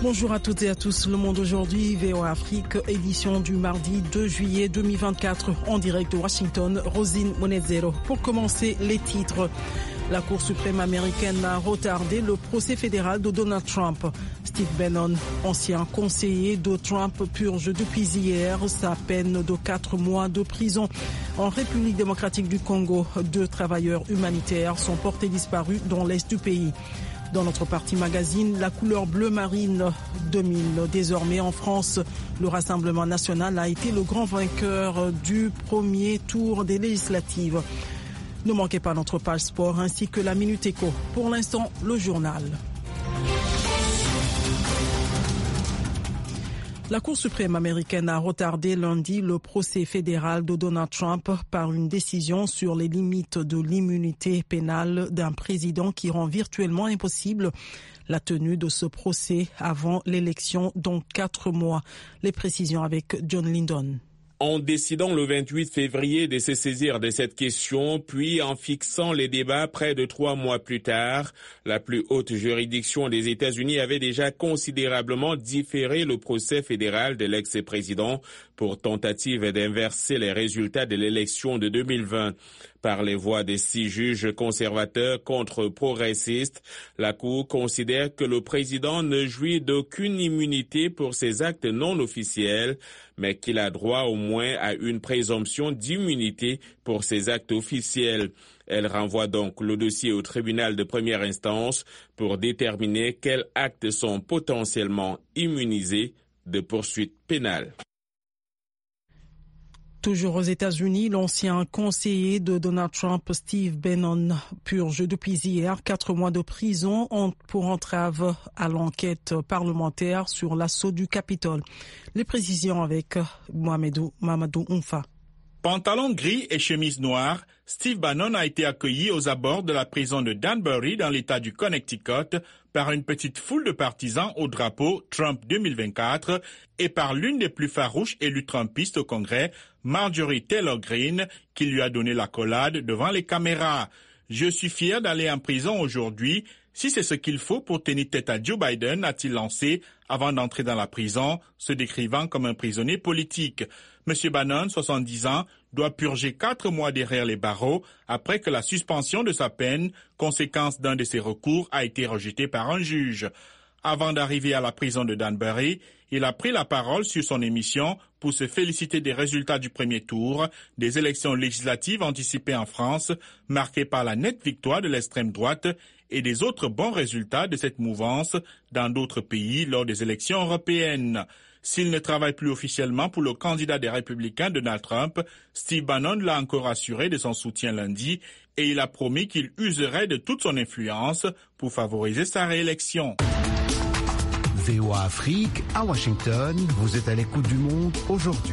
Bonjour à toutes et à tous. Le Monde aujourd'hui, VOA Afrique, édition du mardi 2 juillet 2024, en direct de Washington. Rosine Monezero. Pour commencer, les titres. La Cour suprême américaine a retardé le procès fédéral de Donald Trump. Steve Bannon, ancien conseiller de Trump, purge depuis hier sa peine de 4 mois de prison. En République démocratique du Congo, 2 travailleurs humanitaires sont portés disparus dans l'est du pays. Dans notre partie magazine, la couleur bleu marine domine désormais en France. Le Rassemblement national a été le grand vainqueur du premier tour des législatives. Ne manquez pas notre page sport ainsi que la Minute Éco. Pour l'instant, le journal. La Cour suprême américaine a retardé lundi le procès fédéral de Donald Trump par une décision sur les limites de l'immunité pénale d'un président qui rend virtuellement impossible la tenue de ce procès avant l'élection dans 4 mois. Les précisions avec John Lindon. En décidant le 28 février de se saisir de cette question, puis en fixant les débats près de 3 mois plus tard, la plus haute juridiction des États-Unis avait déjà considérablement différé le procès fédéral de l'ex-président pour tentative d'inverser les résultats de l'élection de 2020. Par les voix des 6 juges conservateurs contre progressistes, la Cour considère que le président ne jouit d'aucune immunité pour ses actes non officiels, mais qu'il a droit au moins à une présomption d'immunité pour ses actes officiels. Elle renvoie donc le dossier au tribunal de première instance pour déterminer quels actes sont potentiellement immunisés de poursuites pénales. Toujours aux États-Unis, l'ancien conseiller de Donald Trump, Steve Bannon, purge depuis hier 4 mois de prison pour entrave à l'enquête parlementaire sur l'assaut du Capitole. Les précisions avec Mamadou Oumfa. Pantalon gris et chemise noire, Steve Bannon a été accueilli aux abords de la prison de Danbury dans l'État du Connecticut par une petite foule de partisans au drapeau Trump 2024 et par l'une des plus farouches élues trumpistes au Congrès, Marjorie Taylor Greene, qui lui a donné l'accolade devant les caméras. « Je suis fier d'aller en prison aujourd'hui, si c'est ce qu'il faut pour tenir tête à Joe Biden », a-t-il lancé avant d'entrer dans la prison, se décrivant comme un prisonnier politique. M. Bannon, 70 ans, doit purger 4 mois derrière les barreaux après que la suspension de sa peine, conséquence d'un de ses recours, a été rejetée par un juge. Avant d'arriver à la prison de Danbury, il a pris la parole sur son émission pour se féliciter des résultats du premier tour des élections législatives anticipées en France, marquées par la nette victoire de l'extrême droite et des autres bons résultats de cette mouvance dans d'autres pays lors des élections européennes. S'il ne travaille plus officiellement pour le candidat des Républicains Donald Trump, Steve Bannon l'a encore assuré de son soutien lundi et il a promis qu'il userait de toute son influence pour favoriser sa réélection. VOA Afrique, à Washington, vous êtes à l'écoute du monde aujourd'hui.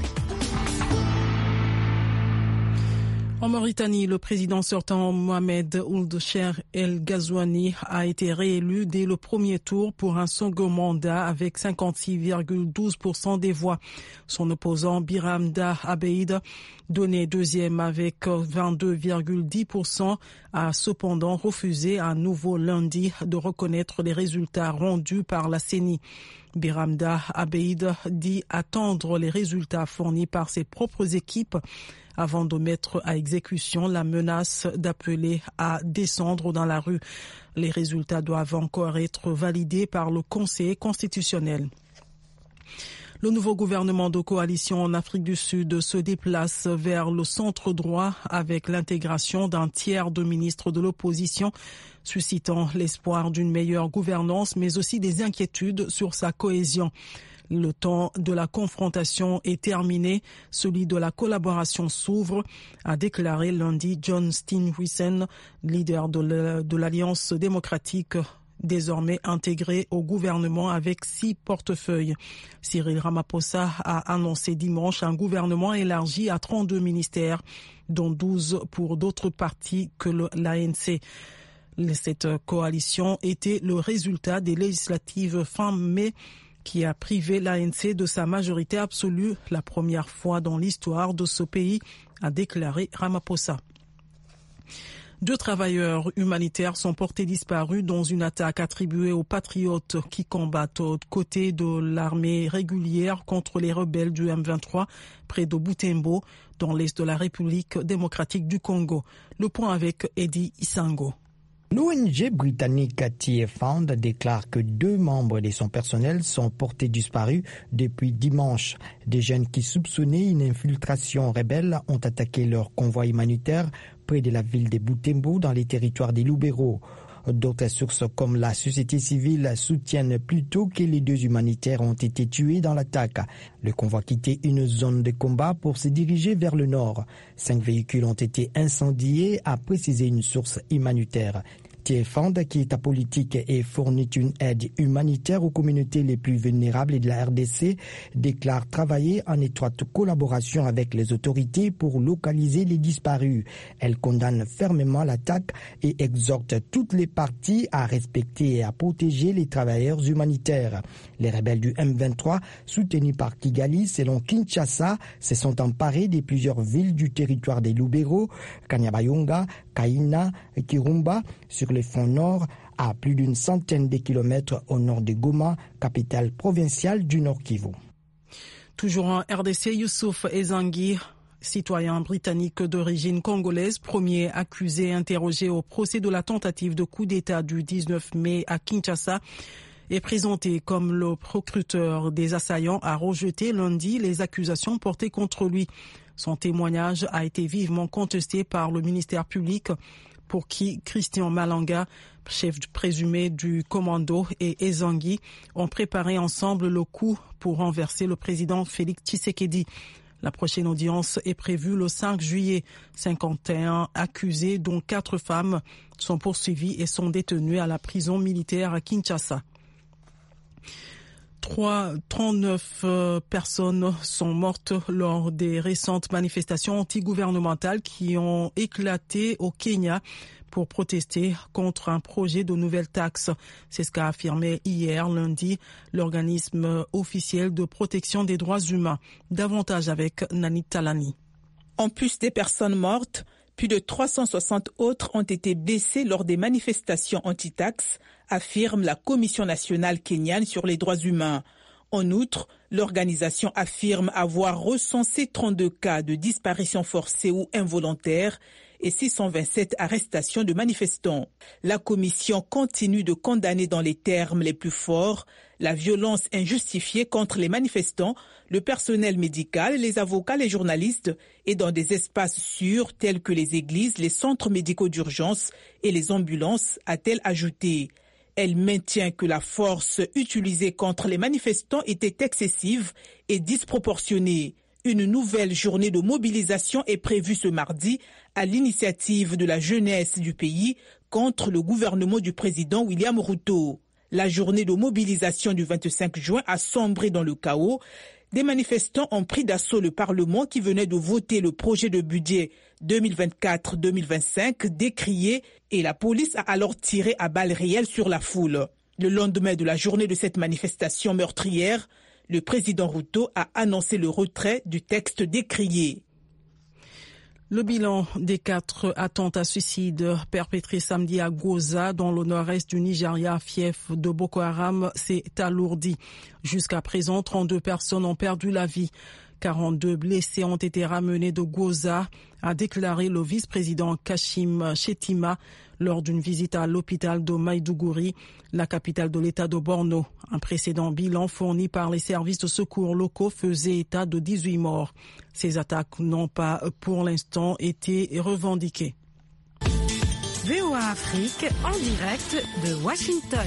En Mauritanie, le président sortant Mohamed Ould Cheikh El Ghazouani a été réélu dès le premier tour pour un second mandat avec 56,12% des voix. Son opposant Biramda Abeid, donné deuxième avec 22,10%, a cependant refusé à nouveau lundi de reconnaître les résultats rendus par la CENI. Biramda Abeid dit attendre les résultats fournis par ses propres équipes avant de mettre à exécution la menace d'appeler à descendre dans la rue. Les résultats doivent encore être validés par le Conseil constitutionnel. Le nouveau gouvernement de coalition en Afrique du Sud se déplace vers le centre droit avec l'intégration d'un tiers de ministres de l'opposition, suscitant l'espoir d'une meilleure gouvernance, mais aussi des inquiétudes sur sa cohésion. Le temps de la confrontation est terminé, celui de la collaboration s'ouvre, a déclaré lundi John Steenhuisen, leader de l'Alliance démocratique, désormais intégré au gouvernement avec 6 portefeuilles. Cyril Ramaphosa a annoncé dimanche un gouvernement élargi à 32 ministères, dont 12 pour d'autres partis que l'ANC. Cette coalition était le résultat des législatives fin mai qui a privé l'ANC de sa majorité absolue, la première fois dans l'histoire de ce pays, a déclaré Ramaphosa. 2 travailleurs humanitaires sont portés disparus dans une attaque attribuée aux patriotes qui combattent aux côtés de l'armée régulière contre les rebelles du M23 près de Butembo, dans l'est de la République démocratique du Congo. Le point avec Eddie Isango. L'ONG britannique TFand déclare que 2 membres de son personnel sont portés disparus depuis dimanche. Des jeunes qui soupçonnaient une infiltration rebelle ont attaqué leur convoi humanitaire près de la ville de Butembo dans les territoires des Lubero. D'autres sources comme la société civile soutiennent plutôt que les 2 humanitaires ont été tués dans l'attaque. Le convoi quittait une zone de combat pour se diriger vers le nord. 5 véhicules ont été incendiés, a précisé une source humanitaire. TFand, qui est apolitique et fournit une aide humanitaire aux communautés les plus vulnérables de la RDC, déclare travailler en étroite collaboration avec les autorités pour localiser les disparus. Elle condamne fermement l'attaque et exhorte toutes les parties à respecter et à protéger les travailleurs humanitaires. Les rebelles du M23, soutenus par Kigali, selon Kinshasa, se sont emparés de plusieurs villes du territoire des Lubero, Kanyabayonga, Kaina et Kirumba, sur le front nord, à plus d'une centaine de kilomètres au nord de Goma, capitale provinciale du Nord Kivu. Toujours en RDC, Youssouf Ezangui, citoyen britannique d'origine congolaise, premier accusé et interrogé au procès de la tentative de coup d'État du 19 mai à Kinshasa, est présenté comme le recruteur des assaillants, a rejeté lundi les accusations portées contre lui. Son témoignage a été vivement contesté par le ministère public, pour qui Christian Malanga, chef présumé du commando, et Ezangui ont préparé ensemble le coup pour renverser le président Félix Tshisekedi. La prochaine audience est prévue le 5 juillet. 51 accusés, dont 4 femmes, sont poursuivis et sont détenus à la prison militaire à Kinshasa. 39 personnes sont mortes lors des récentes manifestations antigouvernementales qui ont éclaté au Kenya pour protester contre un projet de nouvelle taxe. C'est ce qu'a affirmé hier lundi l'organisme officiel de protection des droits humains. Davantage avec Nani Talani. En plus des personnes mortes, plus de 360 autres ont été blessés lors des manifestations anti-taxes, affirme la Commission nationale kenyane sur les droits humains. En outre, l'organisation affirme avoir recensé 32 cas de disparition forcée ou involontaire et 627 arrestations de manifestants. La Commission continue de condamner dans les termes les plus forts la violence injustifiée contre les manifestants, le personnel médical, les avocats, les journalistes et dans des espaces sûrs tels que les églises, les centres médicaux d'urgence et les ambulances, a-t-elle ajouté. Elle maintient que la force utilisée contre les manifestants était excessive et disproportionnée. Une nouvelle journée de mobilisation est prévue ce mardi à l'initiative de la jeunesse du pays contre le gouvernement du président William Ruto. La journée de mobilisation du 25 juin a sombré dans le chaos. Des manifestants ont pris d'assaut le Parlement qui venait de voter le projet de budget 2024-2025 décrié et la police a alors tiré à balles réelles sur la foule. Le lendemain de la journée de cette manifestation meurtrière, le président Ruto a annoncé le retrait du texte décrié. Le bilan des 4 attentats suicides perpétrés samedi à Goza, dans le nord-est du Nigeria, fief de Boko Haram, s'est alourdi. Jusqu'à présent, 32 personnes ont perdu la vie. 42 blessés ont été ramenés de Goza, a déclaré le vice-président Kashim Shettima lors d'une visite à l'hôpital de Maiduguri, la capitale de l'État de Borno. Un précédent bilan fourni par les services de secours locaux faisait état de 18 morts. Ces attaques n'ont pas pour l'instant été revendiquées. VOA Afrique en direct de Washington.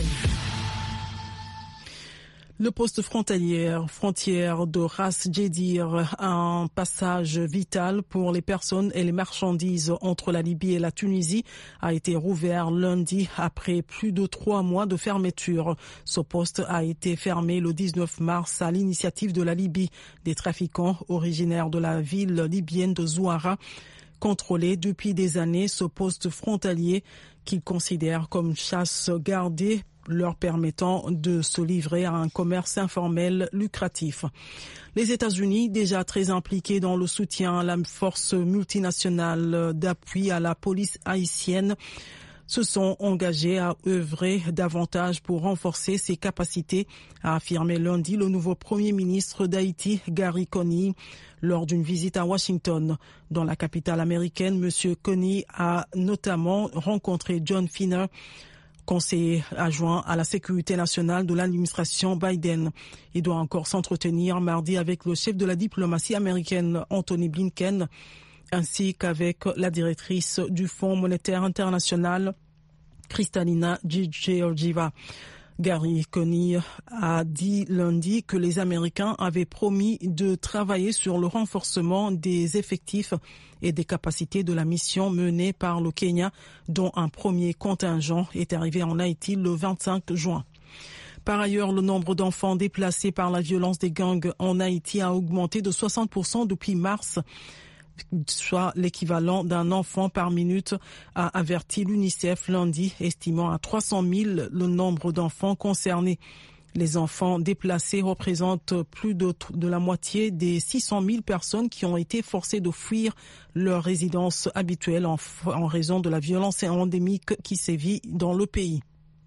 Le poste frontière de Ras Djedir, un passage vital pour les personnes et les marchandises entre la Libye et la Tunisie, a été rouvert lundi après plus de 3 mois de fermeture. Ce poste a été fermé le 19 mars à l'initiative de la Libye. Des trafiquants originaires de la ville libyenne de Zouara contrôler depuis des années ce poste frontalier qu'ils considèrent comme chasse gardée, leur permettant de se livrer à un commerce informel lucratif. Les États-Unis, déjà très impliqués dans le soutien à la force multinationale d'appui à la police haïtienne, se sont engagés à œuvrer davantage pour renforcer ses capacités, a affirmé lundi le nouveau Premier ministre d'Haïti, Gary Coney, lors d'une visite à Washington. Dans la capitale américaine, M. Coney a notamment rencontré John Finner, conseiller adjoint à la sécurité nationale de l'administration Biden. Il doit encore s'entretenir mardi avec le chef de la diplomatie américaine, Anthony Blinken, ainsi qu'avec la directrice du Fonds monétaire international, Kristalina Georgieva. Gary Coney a dit lundi que les Américains avaient promis de travailler sur le renforcement des effectifs et des capacités de la mission menée par le Kenya, dont un premier contingent est arrivé en Haïti le 25 juin. Par ailleurs, le nombre d'enfants déplacés par la violence des gangs en Haïti a augmenté de 60% depuis mars, soit l'équivalent d'un enfant par minute, a averti l'UNICEF lundi, estimant à 300 000 le nombre d'enfants concernés. Les enfants déplacés représentent plus de la moitié des 600 000 personnes qui ont été forcées de fuir leur résidence habituelle en raison de la violence endémique qui sévit dans le pays.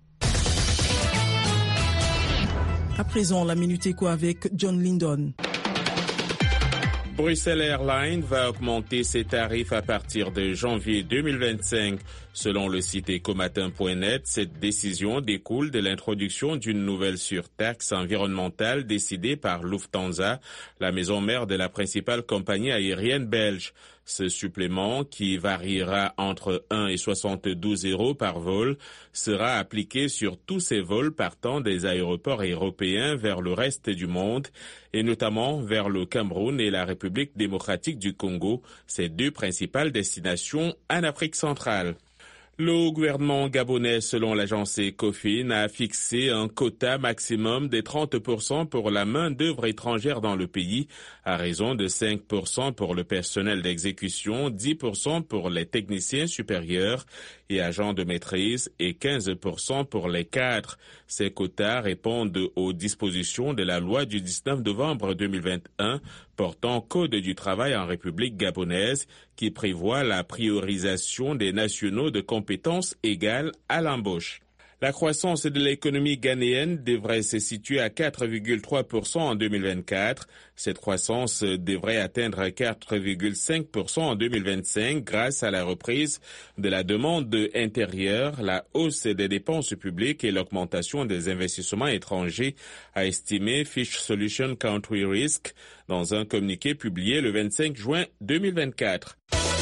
À présent, la Minute Éco avec John Lindon. Bruxelles Airlines va augmenter ses tarifs à partir de janvier 2025. Selon le site ecomatin.net, cette décision découle de l'introduction d'une nouvelle surtaxe environnementale décidée par Lufthansa, la maison mère de la principale compagnie aérienne belge. Ce supplément, qui variera entre 1 et 72 € par vol, sera appliqué sur tous ces vols partant des aéroports européens vers le reste du monde, et notamment vers le Cameroun et la République démocratique du Congo, ces deux principales destinations en Afrique centrale. Le gouvernement gabonais, selon l'agence Ecofin, a fixé un quota maximum de 30% pour la main-d'œuvre étrangère dans le pays, à raison de 5% pour le personnel d'exécution, 10% pour les techniciens supérieurs et agents de maîtrise et 15% pour les cadres. Ces quotas répondent aux dispositions de la loi du 19 novembre 2021 portant Code du travail en République gabonaise qui prévoit la priorisation des nationaux de compétences égales à l'embauche. La croissance de l'économie ghanéenne devrait se situer à 4,3% en 2024. Cette croissance devrait atteindre 4,5% en 2025 grâce à la reprise de la demande intérieure, la hausse des dépenses publiques et l'augmentation des investissements étrangers, a estimé Fitch Solutions Country Risk dans un communiqué publié le 25 juin 2024.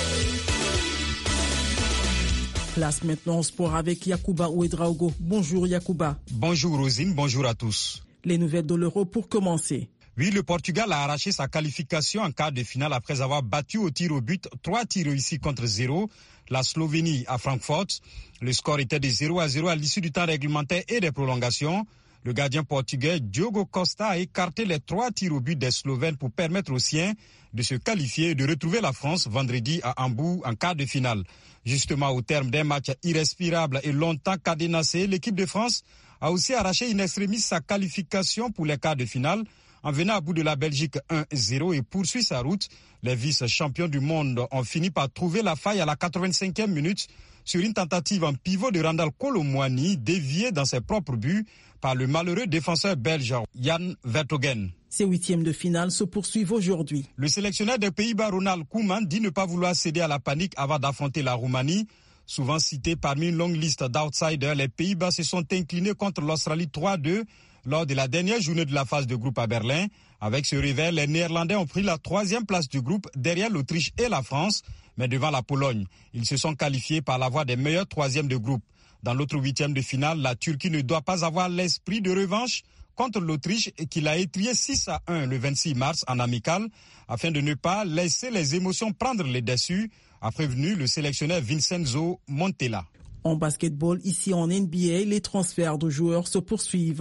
Place maintenant au sport avec Yacouba Ouedraogo. Bonjour Yacouba. Bonjour Rosine, bonjour à tous. Les nouvelles de l'Euro pour commencer. Oui, le Portugal a arraché sa qualification en quart de finale après avoir battu au tir au but 3 tirs réussis contre 0 la Slovénie à Francfort. Le score était de 0-0 à l'issue du temps réglementaire et des prolongations. Le gardien portugais Diogo Costa a écarté les 3 tirs au but des Slovènes pour permettre aux siens de se qualifier et de retrouver la France vendredi à Hambourg en quart de finale. Justement, au terme d'un match irrespirable et longtemps cadenassé, l'équipe de France a aussi arraché in extremis sa qualification pour les quarts de finale en venant à bout de la Belgique 1-0 et poursuit sa route. Les vice-champions du monde ont fini par trouver la faille à la 85e minute sur une tentative en pivot de Randal Kolo Muani déviée dans ses propres buts par le malheureux défenseur belge Jan Vertonghen. Ces huitièmes de finale se poursuivent aujourd'hui. Le sélectionneur des Pays-Bas, Ronald Koeman, dit ne pas vouloir céder à la panique avant d'affronter la Roumanie. Souvent cité parmi une longue liste d'outsiders, les Pays-Bas se sont inclinés contre l'Australie 3-2 lors de la dernière journée de la phase de groupe à Berlin. Avec ce réveil, les Néerlandais ont pris la 3e place du groupe derrière l'Autriche et la France, mais devant la Pologne. Ils se sont qualifiés par la voie des meilleurs 3e de groupe. Dans l'autre 8e de finale, la Turquie ne doit pas avoir l'esprit de revanche contre l'Autriche qui l'a étrié 6-1 le 26 mars en amical afin de ne pas laisser les émotions prendre les dessus, a prévenu le sélectionneur Vincenzo Montella. En basketball, ici en NBA, les transferts de joueurs se poursuivent.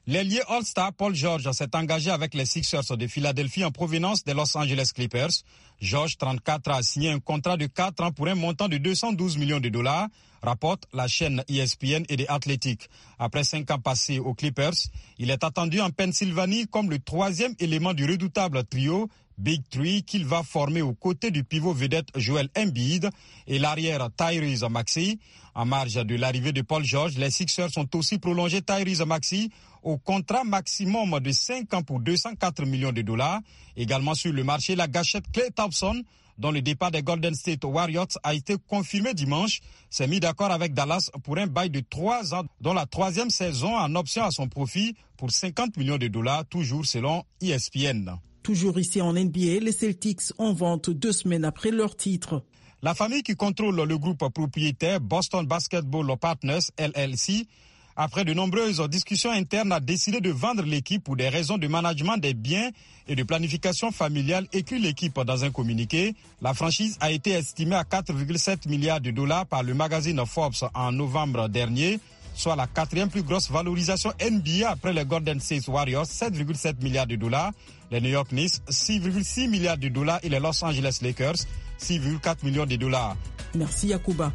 L'ailier All-Star Paul George s'est engagé avec les Sixers de Philadelphie en provenance des Los Angeles Clippers. George, 34 ans, a signé un contrat de 4 ans pour un montant de 212 millions de dollars, rapporte la chaîne ESPN et The Athletic. Après 5 ans passés aux Clippers, il est attendu en Pennsylvanie comme le 3e élément du redoutable trio Big Three qu'il va former aux côtés du pivot vedette Joel Embiid et l'arrière Tyrese Maxey. En marge de l'arrivée de Paul George, les Sixers ont aussi prolongé Tyrese Maxey au contrat maximum de 5 ans pour 204 millions de dollars. Également sur le marché, la gâchette Klay Thompson, dont le départ des Golden State Warriors a été confirmé dimanche, s'est mis d'accord avec Dallas pour un bail de 3 ans, dont la 3e saison en option à son profit pour 50 millions de dollars, toujours selon ESPN. Toujours ici en NBA, les Celtics en vente 2 semaines après leur titre. La famille qui contrôle le groupe propriétaire Boston Basketball Partners, LLC, après de nombreuses discussions internes, a décidé de vendre l'équipe pour des raisons de management des biens et de planification familiale, écrit l'équipe dans un communiqué. La franchise a été estimée à 4,7 milliards de dollars par le magazine Forbes en novembre dernier, soit la 4e plus grosse valorisation NBA après les Golden State Warriors, 7,7 milliards de dollars, les New York Knicks, 6,6 milliards de dollars et les Los Angeles Lakers, 6,4 millions de dollars. Merci Yacouba.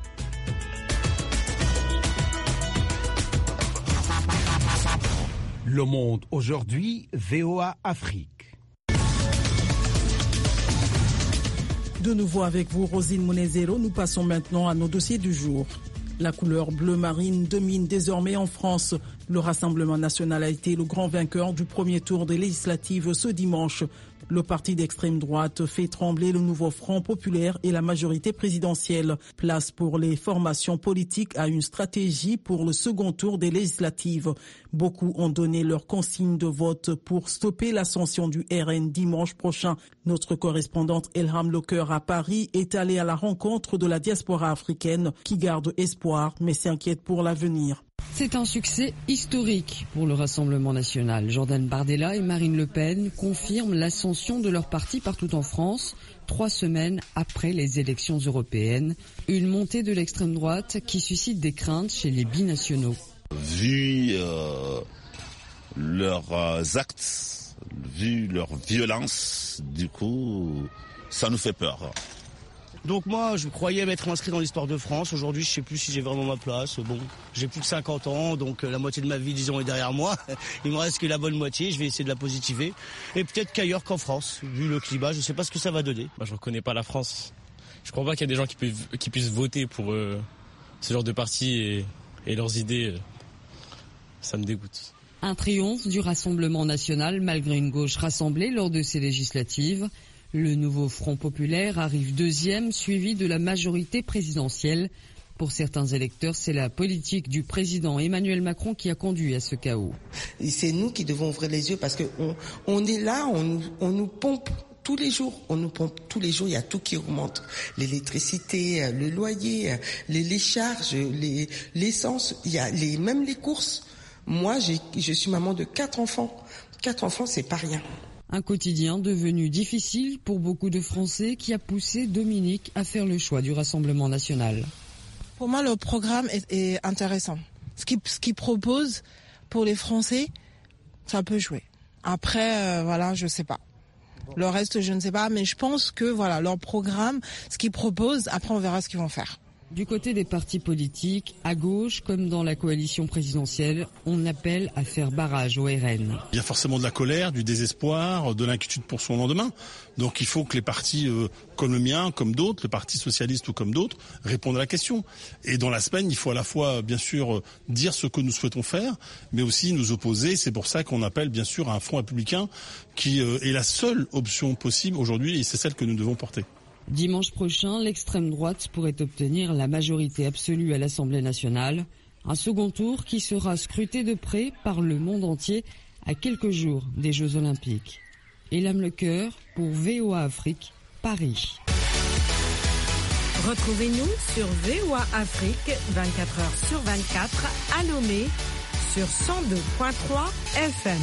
Le Monde aujourd'hui, VOA Afrique. De nouveau avec vous, Rosine Monezero, nous passons maintenant à nos dossiers du jour. La couleur bleu marine domine désormais en France. Le Rassemblement national a été le grand vainqueur du premier tour des législatives ce dimanche. Le parti d'extrême droite fait trembler le nouveau Front populaire et la majorité présidentielle. Place pour les formations politiques à une stratégie pour le second tour des législatives. Beaucoup ont donné leur consigne de vote pour stopper l'ascension du RN dimanche prochain. Notre correspondante Elham Locker à Paris est allée à la rencontre de la diaspora africaine qui garde espoir mais s'inquiète pour l'avenir. C'est un succès historique pour le Rassemblement national. Jordan Bardella et Marine Le Pen confirment l'ascension de leur parti partout en France, 3 semaines après les élections européennes. Une montée de l'extrême droite qui suscite des craintes chez les binationaux. Vu leurs actes, vu leur violence, du coup, ça nous fait peur. Donc moi, je croyais m'être inscrit dans l'histoire de France. Aujourd'hui, je sais plus si j'ai vraiment ma place. Bon, j'ai plus que 50 ans, donc la moitié de ma vie, disons, est derrière moi. Il me reste que la bonne moitié, je vais essayer de la positiver. Et peut-être qu'ailleurs qu'en France, vu le climat, je sais pas ce que ça va donner. Je reconnais pas la France. Je crois pas qu'il y a des gens qui puissent voter pour ce genre de parti et leurs idées. Ça me dégoûte. Un triomphe du Rassemblement national malgré une gauche rassemblée lors de ces législatives. Le nouveau Front populaire arrive 2e, suivi de la majorité présidentielle. Pour certains électeurs, c'est la politique du président Emmanuel Macron qui a conduit à ce chaos. C'est nous qui devons ouvrir les yeux parce qu'on est là, on nous pompe tous les jours. On nous pompe tous les jours, il y a tout qui augmente. L'électricité, le loyer, les charges, l'essence, il y a même les courses. Moi, je suis maman de 4 enfants. 4 enfants, c'est pas rien. Un quotidien devenu difficile pour beaucoup de Français qui a poussé Dominique à faire le choix du Rassemblement national. Pour moi, le programme est intéressant. Ce qu'il propose pour les Français, ça peut jouer. Après, je sais pas. Le reste, je ne sais pas, mais je pense que leur programme, ce qu'ils proposent, après on verra ce qu'ils vont faire. Du côté des partis politiques, à gauche comme dans la coalition présidentielle, on appelle à faire barrage au RN. Il y a forcément de la colère, du désespoir, de l'inquiétude pour son lendemain. Donc il faut que les partis comme le mien, comme d'autres, le Parti socialiste ou comme d'autres, répondent à la question. Et dans la semaine, il faut à la fois, bien sûr, dire ce que nous souhaitons faire, mais aussi nous opposer. C'est pour ça qu'on appelle, bien sûr, à un front républicain qui est la seule option possible aujourd'hui et c'est celle que nous devons porter. Dimanche prochain, l'extrême droite pourrait obtenir la majorité absolue à l'Assemblée nationale. Un second tour qui sera scruté de près par le monde entier à quelques jours des Jeux Olympiques. Elham Lecker pour VOA Afrique, Paris. Retrouvez-nous sur VOA Afrique 24h/24 à Lomé sur 102.3 FM.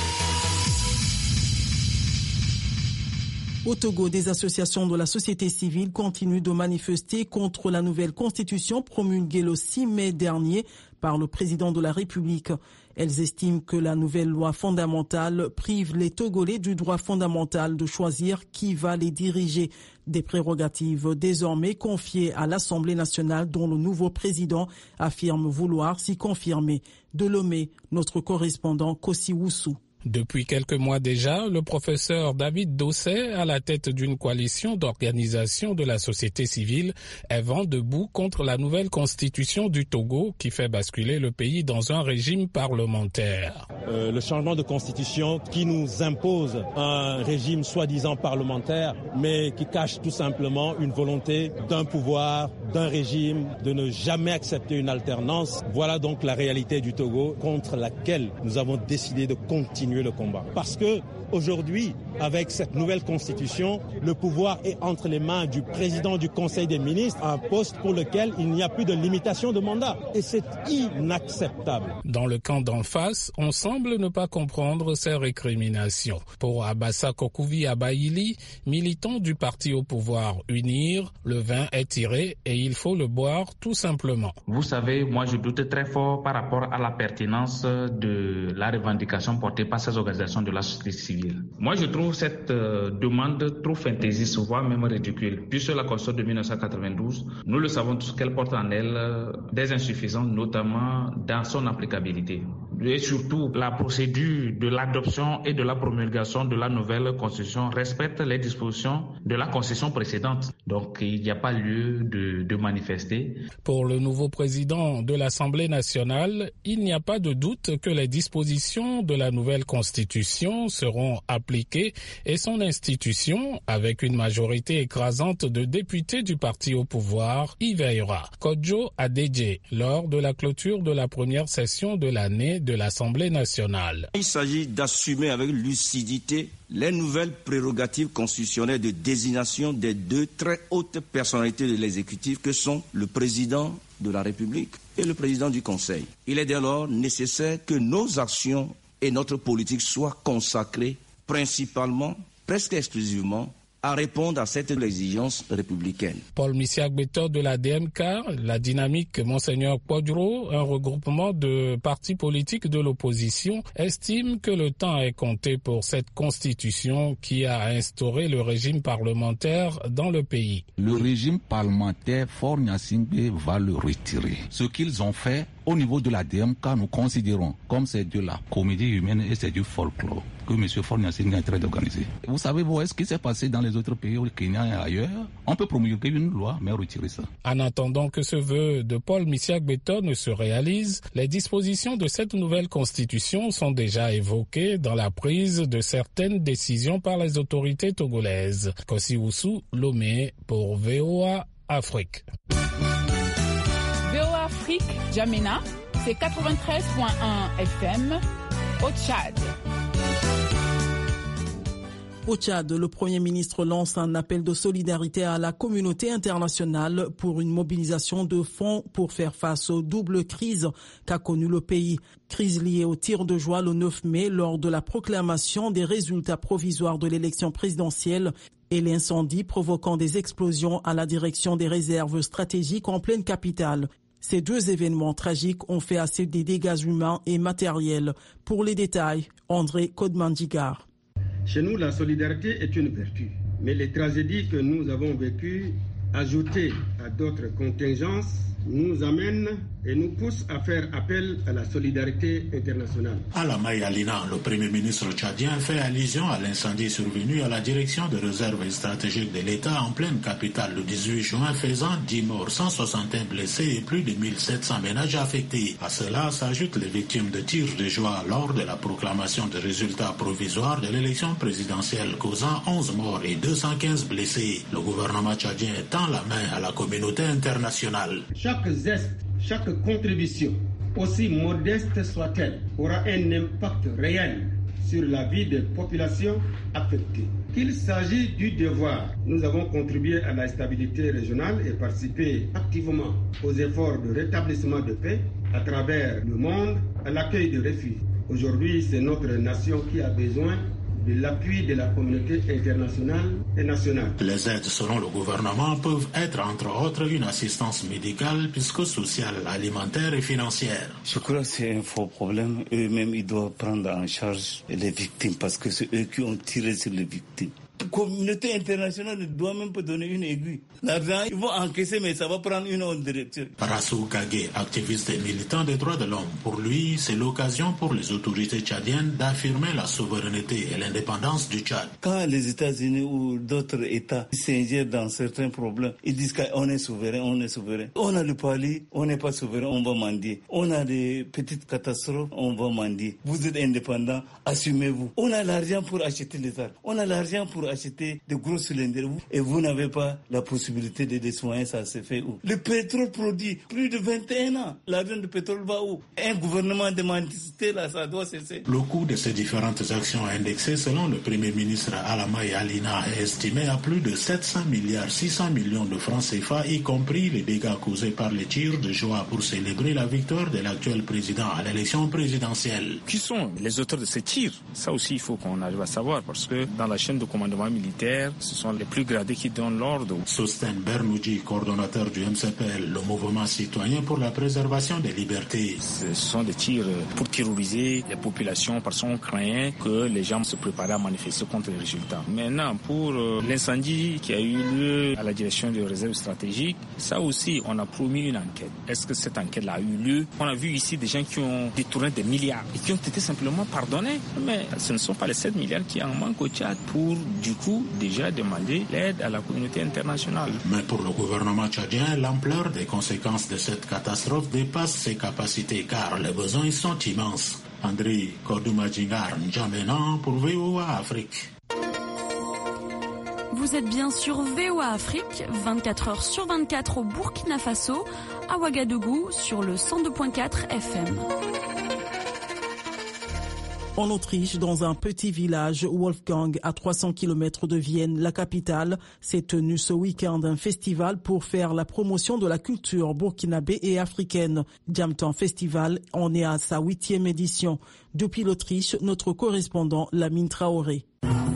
Au Togo, des associations de la société civile continuent de manifester contre la nouvelle constitution promulguée le 6 mai dernier par le président de la République. Elles estiment que la nouvelle loi fondamentale prive les Togolais du droit fondamental de choisir qui va les diriger. Des prérogatives désormais confiées à l'Assemblée nationale dont le nouveau président affirme vouloir s'y confirmer. De Lomé, notre correspondant Kossi Woussou. Depuis quelques mois déjà, le professeur David Dosset, à la tête d'une coalition d'organisations de la société civile, est vent debout contre la nouvelle constitution du Togo qui fait basculer le pays dans un régime parlementaire. Le changement de constitution qui nous impose un régime soi-disant parlementaire, mais qui cache tout simplement une volonté d'un pouvoir, d'un régime, de ne jamais accepter une alternance. Voilà donc la réalité du Togo contre laquelle nous avons décidé de continuer le combat. Parce que aujourd'hui, avec cette nouvelle constitution, le pouvoir est entre les mains du président du Conseil des ministres, un poste pour lequel il n'y a plus de limitation de mandat. Et c'est inacceptable. Dans le camp d'en face, on semble ne pas comprendre ces récriminations. Pour Abassa Kokouvi Abaïli, militant du parti au pouvoir UNIR, le vin est tiré et il faut le boire tout simplement. Vous savez, moi je doute très fort par rapport à la pertinence de la revendication portée par ces organisations de la société civile. Moi je trouve cette demande trop fantaisiste, voire même ridicule, puisque la Constitution de 1992, nous le savons tous qu'elle porte en elle des insuffisances, notamment dans son applicabilité. Et surtout, la procédure de l'adoption et de la promulgation de la nouvelle Constitution respecte les dispositions de la Constitution précédente. Donc, il n'y a pas lieu de manifester. Pour le nouveau président de l'Assemblée nationale, il n'y a pas de doute que les dispositions de la nouvelle Constitution seront appliquées et son institution, avec une majorité écrasante de députés du parti au pouvoir, y veillera. Kodjo Adedje, lors de la clôture de la première session de l'année de l'Assemblée nationale. Il s'agit d'assumer avec lucidité les nouvelles prérogatives constitutionnelles de désignation des deux très hautes personnalités de l'exécutif que sont le président de la République et le président du Conseil. Il est dès lors nécessaire que nos actions et notre politique soient consacrées principalement, presque exclusivement, à répondre à cette exigence républicaine. Paul Missiak-Beto de la DMK, la dynamique Monseigneur Podro, un regroupement de partis politiques de l'opposition, estime que le temps est compté pour cette constitution qui a instauré le régime parlementaire dans le pays. Le régime parlementaire, Faure Gnassingbé va le retirer. Ce qu'ils ont fait au niveau de la DMK, nous considérons comme c'est de la comédie humaine et c'est du folklore que M. Faure Gnassingbé est en train d'organiser. Vous savez, vous, ce qui s'est passé dans les autres pays, au Kenya et ailleurs, on peut promulguer une loi, mais retirer ça. En attendant que ce vœu de Paul Missiak-Beto ne se réalise, les dispositions de cette nouvelle constitution sont déjà évoquées dans la prise de certaines décisions par les autorités togolaises. Kossi Woussou, Lomé, pour VOA Afrique. VOA Afrique, Djamena, c'est 93.1 FM au Tchad. Au Tchad, le Premier ministre lance un appel de solidarité à la communauté internationale pour une mobilisation de fonds pour faire face aux doubles crises qu'a connu le pays. Crise liée au tir de joie le 9 mai lors de la proclamation des résultats provisoires de l'élection présidentielle et l'incendie provoquant des explosions à la direction des réserves stratégiques en pleine capitale. Ces deux événements tragiques ont fait assez des dégâts humains et matériels. Pour les détails, André Kodmandigar. Chez nous, la solidarité est une vertu. Mais les tragédies que nous avons vécues, ajoutées à d'autres contingences, nous amènent et nous poussent à faire appel à la solidarité internationale. Alama Alina, le Premier ministre tchadien, fait allusion à l'incendie survenu à la direction de réserve stratégique de l'État en pleine capitale le 18 juin, faisant 10 morts, 161 blessés et plus de 1700 ménages affectés. À cela s'ajoutent les victimes de tirs de joie lors de la proclamation des résultats provisoires de l'élection présidentielle, causant 11 morts et 215 blessés. Le gouvernement tchadien tend la main à la communauté internationale. Chaque geste, chaque contribution, aussi modeste soit-elle, aura un impact réel sur la vie des populations affectées. Qu'il s'agit du devoir, nous avons contribué à la stabilité régionale et participé activement aux efforts de rétablissement de paix à travers le monde, à l'accueil de réfugiés. Aujourd'hui, c'est notre nation qui a besoin de l'appui de la communauté internationale et nationale. Les aides, selon le gouvernement, peuvent être entre autres une assistance médicale, psychosociale, alimentaire et financière. Je crois que c'est un faux problème. Eux-mêmes, ils doivent prendre en charge les victimes parce que c'est eux qui ont tiré sur les victimes. La communauté internationale ne doit même pas donner une aiguille. L'argent, ils vont encaisser, mais ça va prendre une autre direction. Rassou Kagé, activiste et militant des droits de l'homme, pour lui, c'est l'occasion pour les autorités tchadiennes d'affirmer la souveraineté et l'indépendance du Tchad. Quand les États-Unis ou d'autres États s'ingèrent dans certains problèmes, ils disent qu'on est souverain, on est souverain. On a le pali, on n'est pas souverain, on va mendier. On a des petites catastrophes, on va mendier. Vous êtes indépendants, assumez-vous. On a l'argent pour acheter les armes. On a l'argent pour acheter de gros cylindres et vous n'avez pas la possibilité de soigner, ça se fait où? Le pétrole produit plus de 21 ans. L'argent de pétrole va où? Un gouvernement de mendicité, là, ça doit cesser. Le coût de ces différentes actions indexées, selon le Premier ministre Alamaye Alina, est estimé à plus de 700 milliards 600 millions de francs CFA, y compris les dégâts causés par les tirs de joie pour célébrer la victoire de l'actuel président à l'élection présidentielle. Qui sont les auteurs de ces tirs? Ça aussi, il faut qu'on arrive à savoir, parce que dans la chaîne de commandement militaire, ce sont les plus gradés qui donnent l'ordre. Sosten Bernoudji, coordonnateur du MCPL, le mouvement citoyen pour la préservation des libertés. Ce sont des tirs pour terroriser les populations parce qu'on craignait que les gens se préparaient à manifester contre les résultats. Maintenant, pour l'incendie qui a eu lieu à la direction de réserve stratégique, ça aussi, on a promis une enquête. Est-ce que cette enquête-là a eu lieu? On a vu ici des gens qui ont détourné des milliards et qui ont été simplement pardonnés. Mais ce ne sont pas les 7 milliards qui en manquent au Tchad pour, du coup, déjà demander l'aide à la communauté internationale. Mais pour le gouvernement tchadien, l'ampleur des conséquences de cette catastrophe dépasse ses capacités car les besoins sont immenses. André Kodoumadjingar N'Djamena pour VOA Afrique. Vous êtes bien sur VOA Afrique, 24 heures sur 24 au Burkina Faso, à Ouagadougou sur le 102.4 FM. En Autriche, dans un petit village, Wolfgang, à 300 km de Vienne, la capitale, s'est tenu ce week-end un festival pour faire la promotion de la culture burkinabé et africaine. Jamtan Festival en est à sa 8e édition. Depuis l'Autriche, notre correspondant Lamine Traoré.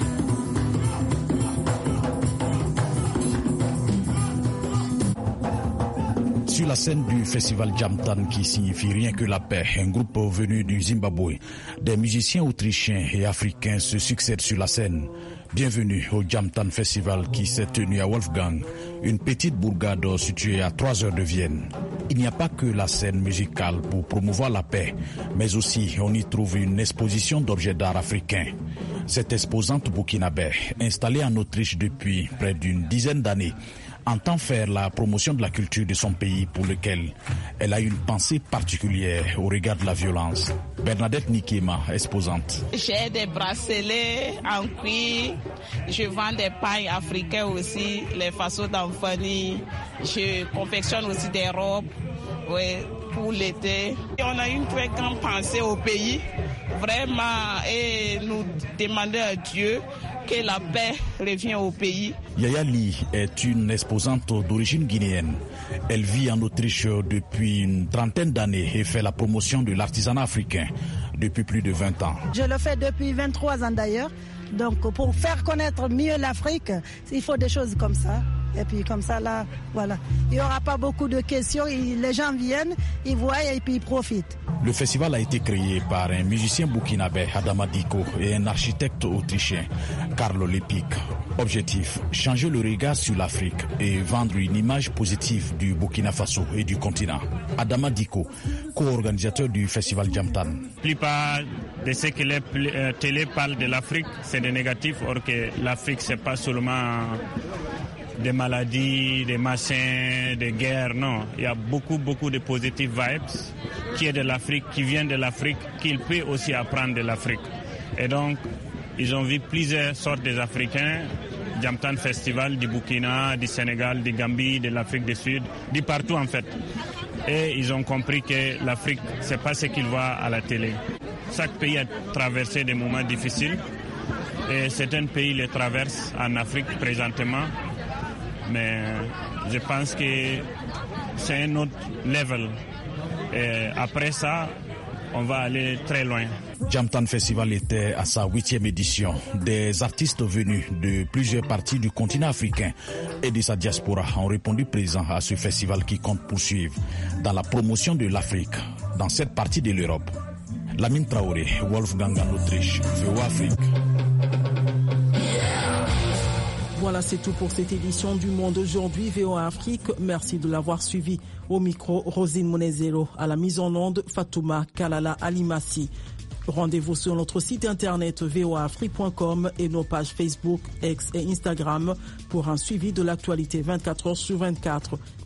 Sur la scène du festival Jamtan, qui signifie rien que la paix, un groupe venu du Zimbabwe, des musiciens autrichiens et africains se succèdent sur la scène. Bienvenue au Jamtan Festival qui s'est tenu à Wolfgang, une petite bourgade située à 3 heures de Vienne. Il n'y a pas que la scène musicale pour promouvoir la paix, mais aussi on y trouve une exposition d'objets d'art africains. Cette exposante burkinabé, installée en Autriche depuis près d'une dizaine d'années, entend faire la promotion de la culture de son pays pour lequel elle a une pensée particulière au regard de la violence. Bernadette Nikema, exposante. J'ai des bracelets en cuir, je vends des pailles africaines aussi, les façons d'enfanir, je confectionne aussi des robes pour l'été. Et on a une très grande pensée au pays, vraiment, et nous demander à Dieu que la paix revienne au pays. Yaya Lee est une exposante d'origine guinéenne. Elle vit en Autriche depuis une trentaine d'années et fait la promotion de l'artisanat africain depuis plus de 20 ans. Je le fais depuis 23 ans d'ailleurs. Donc pour faire connaître mieux l'Afrique, il faut des choses comme ça. Et puis comme ça, là, voilà. Il n'y aura pas beaucoup de questions. Les gens viennent, ils voient et puis ils profitent. Le festival a été créé par un musicien burkinabé, Adama Diko, et un architecte autrichien, Carlo Lepic. Objectif, changer le regard sur l'Afrique et vendre une image positive du Burkina Faso et du continent. Adama Diko, co-organisateur du festival Jamtan. La plupart de ce que les télé parlent de l'Afrique, c'est des négatifs, or que l'Afrique, c'est pas seulement des maladies, des machins, des guerres, non. Il y a beaucoup de positive vibes qui est de l'Afrique, qui viennent de l'Afrique, qu'il peut aussi apprendre de l'Afrique. Et donc, ils ont vu plusieurs sortes d'Africains, Jamtan Festival, du Burkina, du Sénégal, du Gambie, de l'Afrique du Sud, de partout en fait. Et ils ont compris que l'Afrique, c'est pas ce qu'ils voient à la télé. Chaque pays a traversé des moments difficiles et certains pays les traversent en Afrique présentement. Mais je pense que c'est un autre level. Et après ça, on va aller très loin. Jamtan Festival était à sa 8e édition. Des artistes venus de plusieurs parties du continent africain et de sa diaspora ont répondu présents à ce festival qui compte poursuivre dans la promotion de l'Afrique dans cette partie de l'Europe. Lamine Traoré, Wolfgang en Autriche, VOA Afrique. Voilà, c'est tout pour cette édition du Monde aujourd'hui, VOA Afrique. Merci de l'avoir suivi. Au micro, Rosine Monezero. À la mise en onde, Fatouma Kalala Alimassi. Rendez-vous sur notre site internet voaafrique.com et nos pages Facebook, X et Instagram pour un suivi de l'actualité 24 heures sur 24.